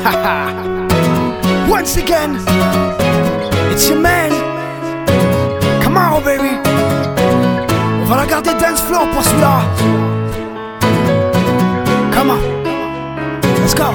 Once again, it's your man. Come on, baby. On va la garder dance floor pour celui-là. Come on, let's go.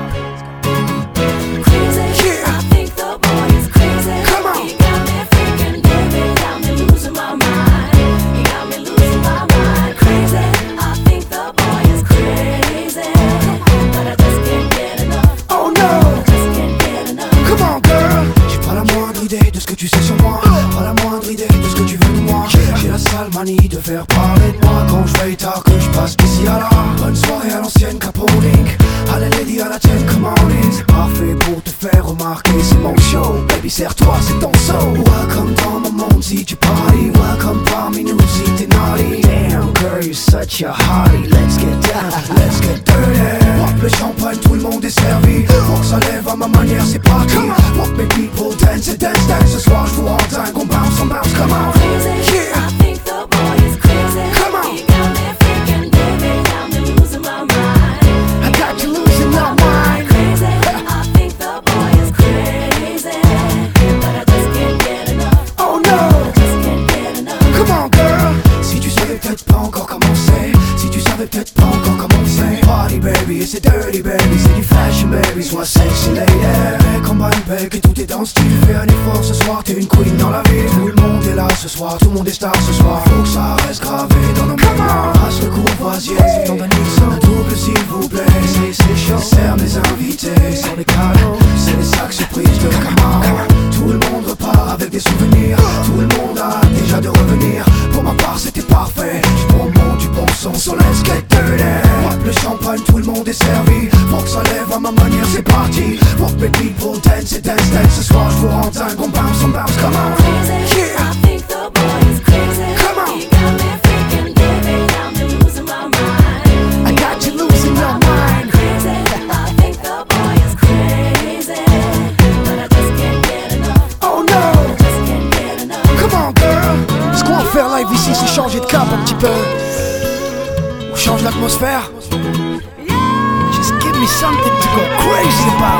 De ce que tu sais sur moi, pas la moindre idée de ce que tu veux de moi. J'ai la sale manie de faire parler de moi quand je veille tard, que je passe d'ici à là. Bonne soirée à l'ancienne Capoling, à la lady à la tienne commanding. C'est parfait pour te faire remarquer, c'est mon show. Baby serre-toi, c'est ton saut. Welcome dans mon monde si tu party, welcome parmi nous si t'es naughty. Damn girl, you're such a hottie. Let's get down, let's get dirty. Pop le champagne, tout le monde est servi. Faut que ça lève à ma manière, c'est parti. Walk mes people, dance et dance, dance. Ce soir je vous rends dingue, on bounce, come on. Yeah. I think the boy is crazy. Come on. He got me freaking, baby, got me losing my mind. I got you losing your mind. Crazy. I think the boy is crazy, but I just can't get enough. Oh no. Just can't get enough. Come on girl. Si tu savais peut-être pas encore commencer, si tu savais peut-être pas encore commencer. Party baby, et c'est dirty baby, c'est du fashion baby, sois sexy lady. Mec en bec et tout est dans le style. Fais un effort ce soir, t'es une queen dans la ville. Tout le monde est là ce soir, tout le monde est star ce soir. Faut que ça reste gravé dans nos mémoires. Passe le courvoisier, c'est ton Nixon. Un double s'il vous plaît, c'est chaud. Serre mes invités sur les cadeaux, c'est les sacs surprises de Camaro. Tout le monde repart avec des souvenirs. Tout le monde a déjà de revenir. Pour ma part c'était parfait, je prends du bon son, so let's get dirty. Pop le champagne, tout le monde est servi. Faut que ça lève à ma manière, c'est parti. Walk my people, dance et dance, dance. Ce soir je vous rends dingue, on bounce, come on. Crazy. Yeah. I think the boy is crazy. Come on. He got me freaking, baby, got me losing my mind. I got you losing your mind. Crazy. I think the boy is crazy, but I just can't get enough. Oh no. Just can't get enough. Come on girl. Ce qu'on va faire live ici c'est changer de cap un petit peu. On change l'atmosphère. Just give me something to go crazy about.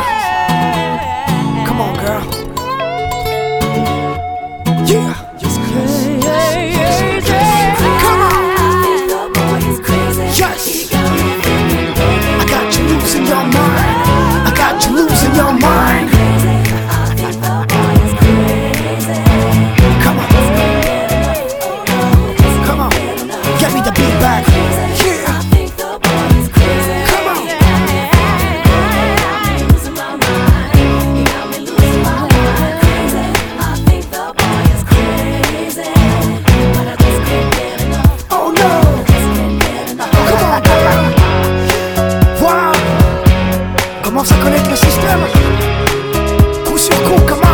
Come on girl. Yeah. Just crazy. Come on. I think the boy is crazy. Yes. He got me freaking, baby, I got you losing your mind. I got you losing your mind. crazy. I think the boy is crazy. Come on. Come on. Get me the beat back. Yeah. I think the boy is crazy. Come on. Losing my mind. He got me losing my mind. Crazy. I think the boy is crazy, but I just can't get enough. Oh no. Just can't get enough. Come on girl. Voilà. Commence à connaître le système. Coup sur coup, come